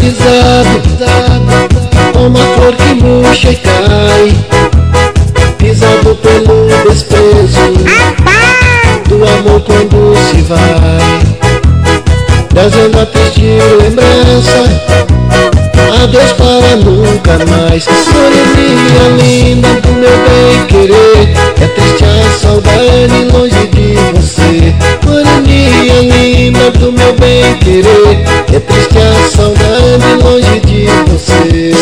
pisado, como a flor que murcha e cai, pisado pelo desprezo do amor quando se vai, trazendo a triste lembrança, adeus para nunca mais. Moreninha linda do meu bem querer, é triste a saudade longe de você. Moreninha linda do meu bem querer, é triste a saudade longe de você.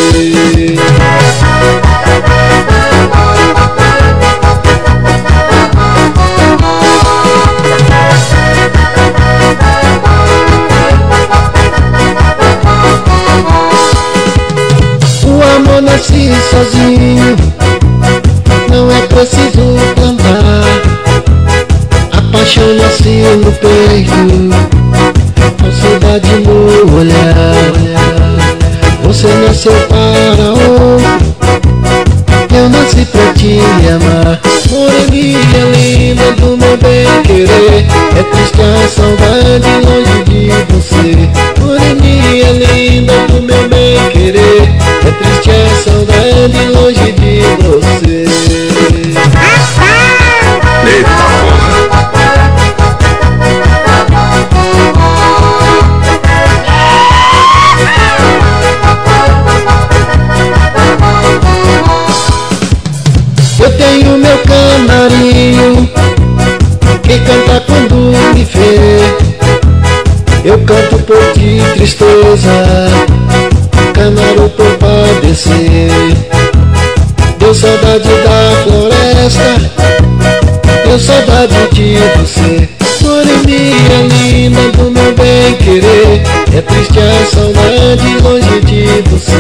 O amor nasce sozinho, não é preciso plantar. A paixão nasce no peito, falsidade no olhar. Você nasceu para outro, eu nasci pra te amar. Moreninha linda do meu bem querer, é triste a saudade longe de você. Moreninha linda do meu bem querer, é triste a saudade longe de você. Eita porra! Eu tenho meu canarinho que canta quando me vê. Eu canto por ti tristeza, canário por padecer. Deu saudade da floresta, deu saudade de você. Moreninha linda do meu bem querer, é triste a saudade longe de você.